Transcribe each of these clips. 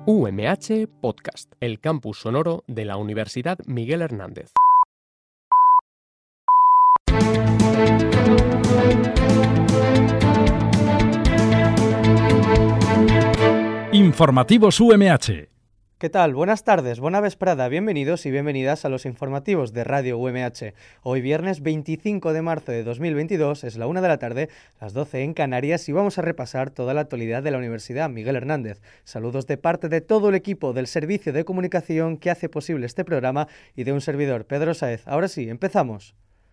UMH Podcast, el campus sonoro de la Universidad Miguel Hernández. Informativos UMH. ¿Qué tal? Buenas tardes, buena vesprada, bienvenidos y bienvenidas a los informativos de Radio UMH. Hoy viernes 25 de marzo de 2022, es la 1 de la tarde, las 12 en Canarias y vamos a repasar toda la actualidad de la Universidad Miguel Hernández. Saludos de parte de todo el equipo del Servicio de Comunicación que hace posible este programa y de un servidor, Pedro Sáez. Ahora sí, empezamos.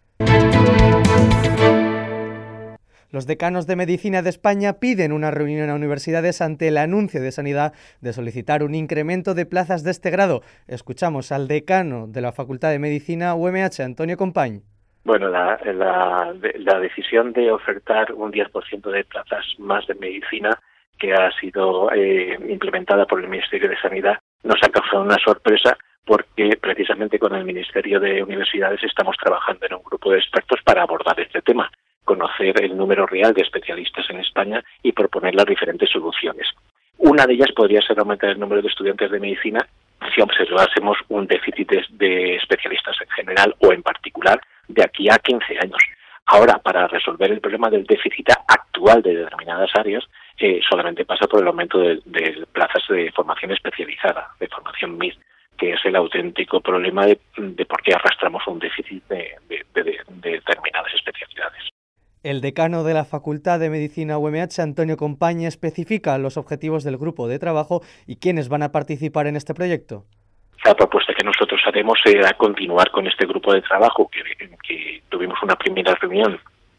Los decanos de Medicina de España piden una reunión a universidades ante el anuncio de Sanidad de solicitar un incremento de plazas de este grado. Escuchamos al decano de la Facultad de Medicina UMH, Antonio Compañ. Bueno, la decisión de ofertar un 10% de plazas más de medicina que ha sido implementada por el Ministerio de Sanidad nos ha causado una sorpresa porque precisamente con el Ministerio de Universidades estamos trabajando en un grupo de expertos para abordar este tema, conocer el número real de especialistas en España y proponer las diferentes soluciones. Una de ellas podría ser aumentar el número de estudiantes de medicina si observásemos un déficit de especialistas en general o en particular de aquí a 15 años. Ahora, para resolver el problema del déficit actual de determinadas áreas, solamente pasa por el aumento de plazas de formación especializada, de formación MIR, que es el auténtico problema de por qué arrastramos un déficit de determinadas especialidades. El decano de la Facultad de Medicina UMH, Antonio Compañ, especifica los objetivos del grupo de trabajo y quiénes van a participar en este proyecto. La propuesta que nosotros haremos será continuar con este grupo de trabajo que tuvimos una primera reunión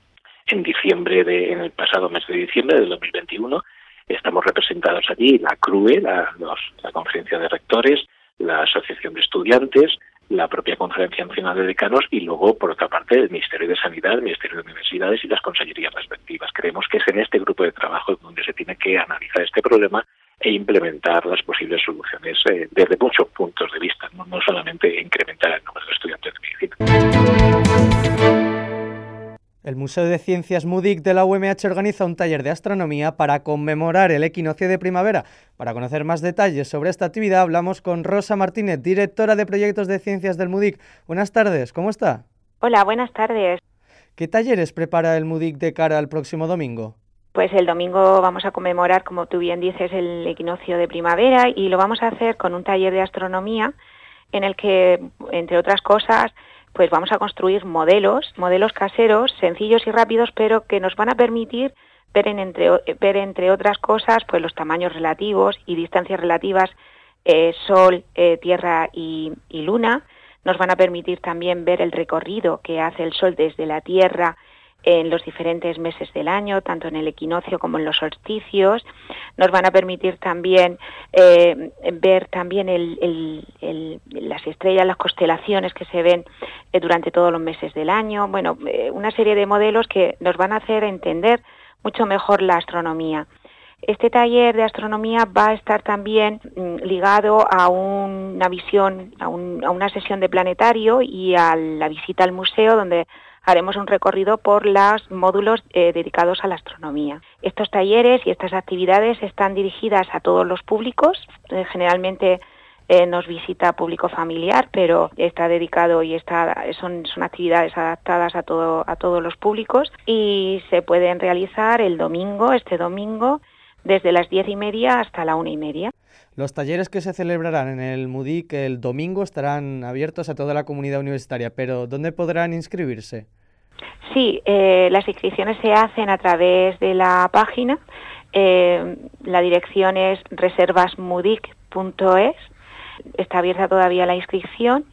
en el pasado mes de diciembre del 2021. Estamos representados allí la CRUE, la Conferencia de Rectores, la Asociación de Estudiantes, la propia Conferencia Nacional de Decanos y luego, por otra parte, el Ministerio de Sanidad, el Ministerio de Universidades y las consellerías respectivas. Creemos que es en este grupo de trabajo donde se tiene que analizar este problema e implementar las posibles soluciones desde muchos puntos de vista, no solamente incrementar el número de estudiantes de medicina. El Museo de Ciencias MUDIC de la UMH organiza un taller de astronomía para conmemorar el equinoccio de primavera. Para conocer más detalles sobre esta actividad hablamos con Rosa Martínez, directora de Proyectos de Ciencias del MUDIC. Buenas tardes, ¿cómo está? Hola, buenas tardes. ¿Qué talleres prepara el MUDIC de cara al próximo domingo? Pues el domingo vamos a conmemorar, como tú bien dices, el equinoccio de primavera y lo vamos a hacer con un taller de astronomía en el que, entre otras cosas, pues vamos a construir modelos caseros, sencillos y rápidos, pero que nos van a permitir ver entre otras cosas, pues los tamaños relativos y distancias relativas, Sol, Tierra y Luna. Nos van a permitir también ver el recorrido que hace el Sol desde la Tierra en los diferentes meses del año, tanto en el equinoccio como en los solsticios. Nos van a permitir también ver también las estrellas, las constelaciones que se ven durante todos los meses del año. Bueno, una serie de modelos que nos van a hacer entender mucho mejor la astronomía. Este taller de astronomía va a estar también ligado a una visión, a una sesión de planetario y a la visita al museo, donde haremos un recorrido por los módulos dedicados a la astronomía. Estos talleres y estas actividades están dirigidas a todos los públicos. Generalmente nos visita público familiar, pero está dedicado y son actividades adaptadas a todos los públicos y se pueden realizar este domingo, desde las 10:30 hasta la 1:30. Los talleres que se celebrarán en el MUDIC el domingo estarán abiertos a toda la comunidad universitaria, pero ¿dónde podrán inscribirse? Sí, las inscripciones se hacen a través de la página. La dirección es reservasmudic.es. Está abierta todavía la inscripción.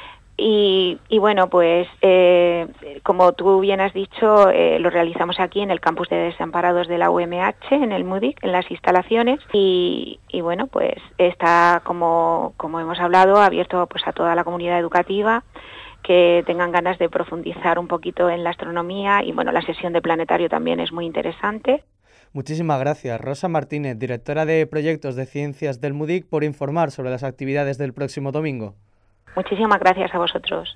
Y bueno, pues como tú bien has dicho, lo realizamos aquí en el campus de desamparados de la UMH, en el MUDIC, en las instalaciones. Y bueno, pues está, como hemos hablado, abierto pues a toda la comunidad educativa que tengan ganas de profundizar un poquito en la astronomía y bueno, la sesión de planetario también es muy interesante. Muchísimas gracias, Rosa Martínez, directora de Proyectos de Ciencias del MUDIC, por informar sobre las actividades del próximo domingo. Muchísimas gracias a vosotros.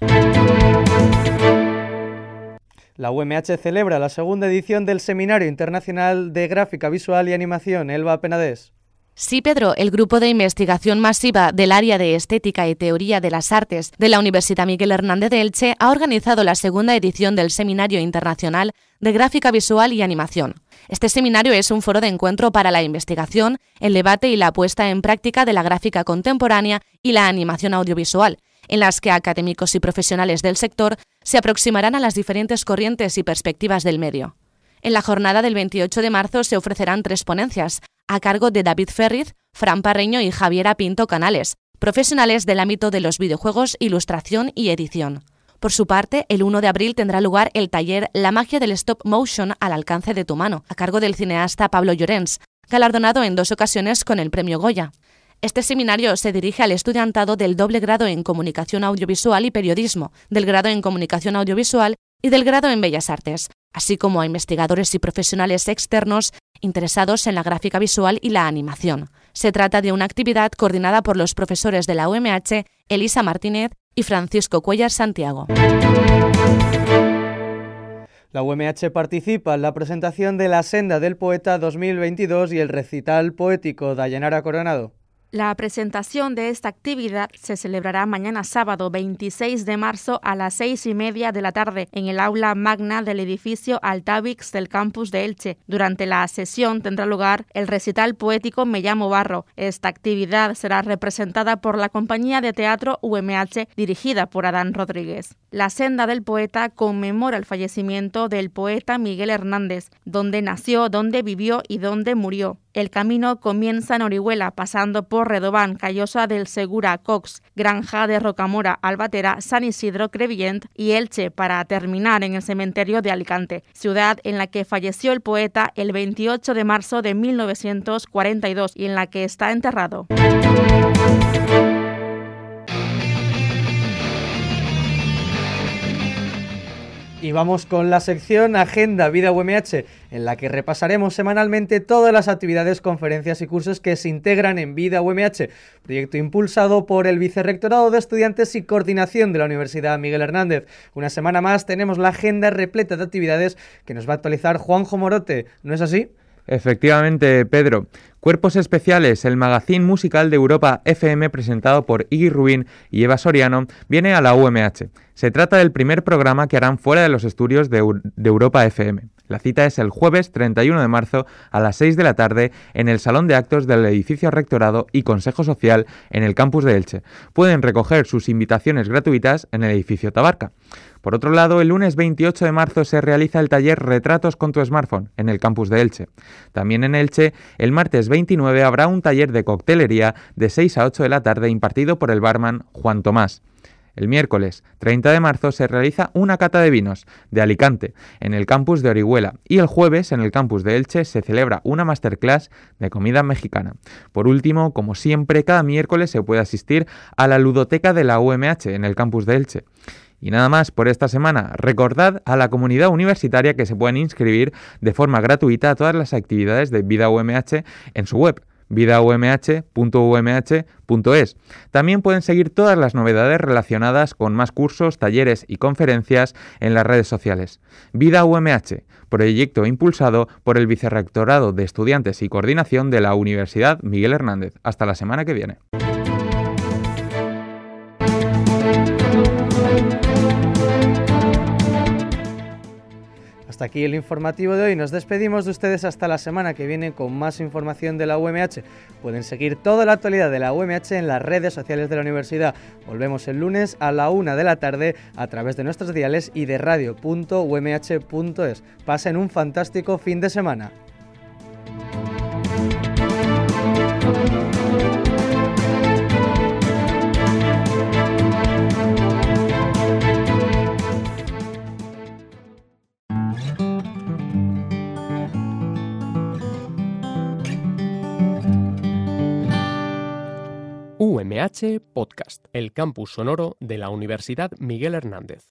La UMH celebra la segunda edición del Seminario Internacional de Gráfica Visual y Animación. Elba Penedès. Sí, Pedro, el Grupo de Investigación Masiva del Área de Estética y Teoría de las Artes de la Universidad Miguel Hernández de Elche ha organizado la segunda edición del Seminario Internacional de Gráfica Visual y Animación. Este seminario es un foro de encuentro para la investigación, el debate y la puesta en práctica de la gráfica contemporánea y la animación audiovisual, en las que académicos y profesionales del sector se aproximarán a las diferentes corrientes y perspectivas del medio. En la jornada del 28 de marzo se ofrecerán 3 ponencias, a cargo de David Ferriz, Fran Parreño y Javiera Pinto Canales, profesionales del ámbito de los videojuegos, ilustración y edición. Por su parte, el 1 de abril tendrá lugar el taller La magia del stop motion al alcance de tu mano, a cargo del cineasta Pablo Llorens, galardonado en 2 ocasiones con el Premio Goya. Este seminario se dirige al estudiantado del doble grado en Comunicación Audiovisual y Periodismo, del grado en Comunicación Audiovisual y del grado en Bellas Artes, así como a investigadores y profesionales externos interesados en la gráfica visual y la animación. Se trata de una actividad coordinada por los profesores de la UMH, Elisa Martínez y Francisco Cuellar Santiago. La UMH participa en la presentación de La Senda del Poeta 2022 y el recital poético de Dayanara Coronado. La presentación de esta actividad se celebrará mañana sábado 26 de marzo a las 6:30 de la tarde en el aula magna del edificio Altavix del campus de Elche. Durante la sesión tendrá lugar el recital poético Me llamo Barro. Esta actividad será representada por la compañía de teatro UMH dirigida por Adán Rodríguez. La Senda del Poeta conmemora el fallecimiento del poeta Miguel Hernández, donde nació, donde vivió y donde murió. El camino comienza en Orihuela, pasando por Redován, Callosa del Segura, Cox, Granja de Rocamora, Albatera, San Isidro, Crevillent y Elche, para terminar en el cementerio de Alicante, ciudad en la que falleció el poeta el 28 de marzo de 1942 y en la que está enterrado. Y vamos con la sección Agenda Vida UMH, en la que repasaremos semanalmente todas las actividades, conferencias y cursos que se integran en Vida UMH, proyecto impulsado por el Vicerrectorado de Estudiantes y Coordinación de la Universidad Miguel Hernández. Una semana más tenemos la agenda repleta de actividades que nos va a actualizar Juanjo Morote, ¿no es así? Efectivamente, Pedro. Cuerpos Especiales, el magazín musical de Europa FM presentado por Iggy Rubin y Eva Soriano, viene a la UMH. Se trata del primer programa que harán fuera de los estudios de Europa FM. La cita es el jueves 31 de marzo a las 6 de la tarde en el Salón de Actos del Edificio Rectorado y Consejo Social en el campus de Elche. Pueden recoger sus invitaciones gratuitas en el edificio Tabarca. Por otro lado, el lunes 28 de marzo se realiza el taller Retratos con tu smartphone en el campus de Elche. También en Elche, el martes 29 habrá un taller de coctelería de 6 a 8 de la tarde impartido por el barman Juan Tomás. El miércoles 30 de marzo se realiza una cata de vinos de Alicante en el campus de Orihuela y el jueves en el campus de Elche se celebra una masterclass de comida mexicana. Por último, como siempre, cada miércoles se puede asistir a la ludoteca de la UMH en el campus de Elche. Y nada más por esta semana. Recordad a la comunidad universitaria que se pueden inscribir de forma gratuita a todas las actividades de Vida UMH en su web, vidaumh.umh.es. También pueden seguir todas las novedades relacionadas con más cursos, talleres y conferencias en las redes sociales. Vida UMH, proyecto impulsado por el Vicerrectorado de Estudiantes y Coordinación de la Universidad Miguel Hernández. Hasta la semana que viene. Hasta aquí el informativo de hoy. Nos despedimos de ustedes hasta la semana que viene con más información de la UMH. Pueden seguir toda la actualidad de la UMH en las redes sociales de la universidad. Volvemos el lunes a la 1 de la tarde a través de nuestros diales y de radio.umh.es. Pasen un fantástico fin de semana. UMH Podcast, el campus sonoro de la Universidad Miguel Hernández.